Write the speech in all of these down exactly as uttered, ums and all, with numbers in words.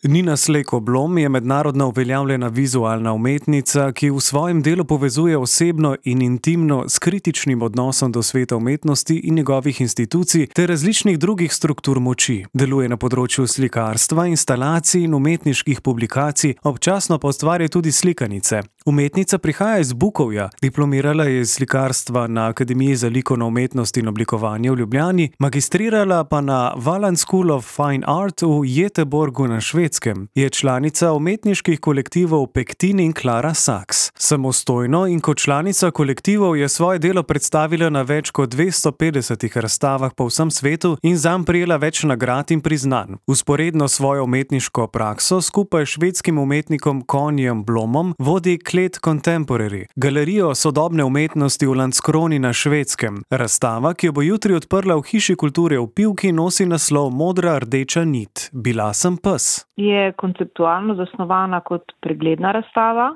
Nina Slejko-Blom je mednarodno uveljavljena vizualna umetnica, ki v svojem delu povezuje osebno in intimno s kritičnim odnosom do sveta umetnosti in njegovih institucij ter različnih drugih struktur moči. Deluje na področju slikarstva, instalacij in umetniških publikacij, občasno pa ustvarja tudi slikanice. Umetnica prihaja iz Bukovja, diplomirala je iz slikarstva na Akademiji za likovno umetnost in oblikovanje v Ljubljani, magistrirala pa na Wallach School of Fine Art v Göteborgu na Švedskem. Je članica umetniških kolektivov Pektin in Klara Saks. Samostojno in kot članica kolektivov je svoje delo predstavila na več kot dvesto petdesetih razstavah po vsem svetu in zanj prejela več nagrad in priznanj. Vzporedno svojo umetniško prakso skupaj s švedskim umetnikom Connyem Blomom vodi Klet Contemporary, galerijo sodobne umetnosti v Landskroni na Švedskem. Razstava, ki jo bo jutri odprla v Hiši kulture v Pivki, nosi naslov Modra rdeča nit. Bila sem pes. Je konceptualno zasnovana kot pregledna razstava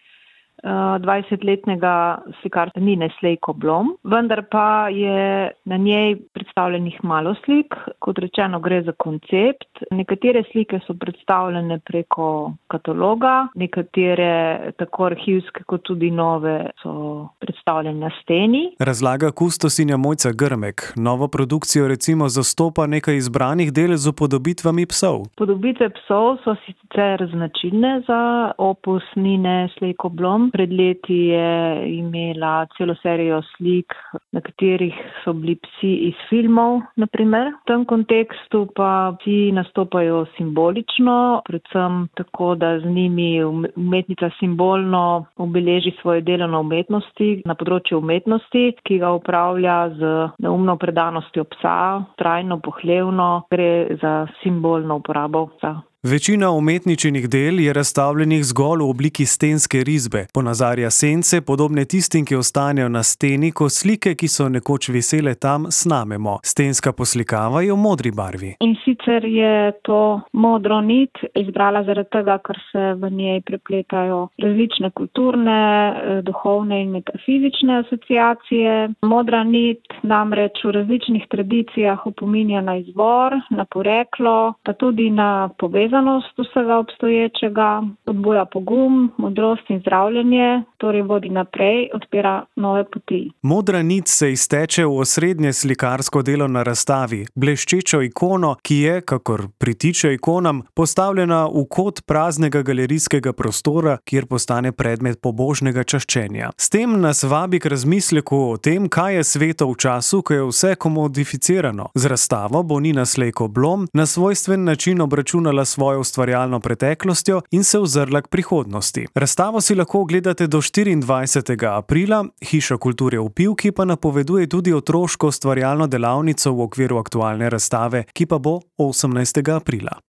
dvajsetletnega slikarstva Nine Slejko-Blom, vendar pa je na njej predstavljenih malo slik. Kot rečeno, gre za koncept. Nekatere slike so predstavljene preko kataloga, nekatere tako arhivske kot tudi nove so predstavljene na steni. Razlaga kustosinja Mojca Grmek. Novo produkcijo recimo zastopa nekaj izbranih del z upodobitvami psov. Podobitve psov so sicer značilne za opus Nine Slejko-Blom. Pred leti je imela celo serijo slik, na katerih so bili psi iz filmov, na primer. V tem kontekstu pa psi nastopajo simbolično, predvsem tako, da z njimi umetnica simbolno obeleži svoje delo na umetnosti, na področju umetnosti, ki ga upravlja z neumno predanostjo psa, trajno, pohlevno, gre za simbolno uporabo psa. Večina umetničinih del je razstavljenih zgolj v obliki stenske risbe. Ponazarja sence, podobne tistim, ki ostanejo na steni, ko slike, ki so nekoč visele tam, snamemo. Stenska poslikava je v modri barvi. In sicer je to modro nit izbrala zaradi tega, ker se v njej prepletajo različne kulturne, duhovne in metafizične asociacije. Modra nit namreč v različnih tradicijah opominja na izvor, na poreklo, pa tudi na povezanost vsega obstoječega, odbuja pogum, modrost in zdravljenje, torej vodi naprej, odpira nove poti. Modra nit se izteče v osrednje slikarsko delo na razstavi, bleščečo ikono, ki je, kakor pritiče ikonam, postavljena v kot praznega galerijskega prostora, kjer postane predmet pobožnega čaščenja. S tem nas vabi k razmisleku o tem, kaj je sveto v času, ko je vse komodificirano. Z razstavo bo Nina Slejko-Blom na svojstven način obračunala svojo ustvarjalno preteklostjo in se ozrla k prihodnosti. Razstavo si lahko ogledate do štiriindvajsetega aprila, Hiša kulture v Pivki pa napoveduje tudi otroško ustvarjalno delavnico v okviru aktualne razstave, ki pa bo osemnajstega aprila.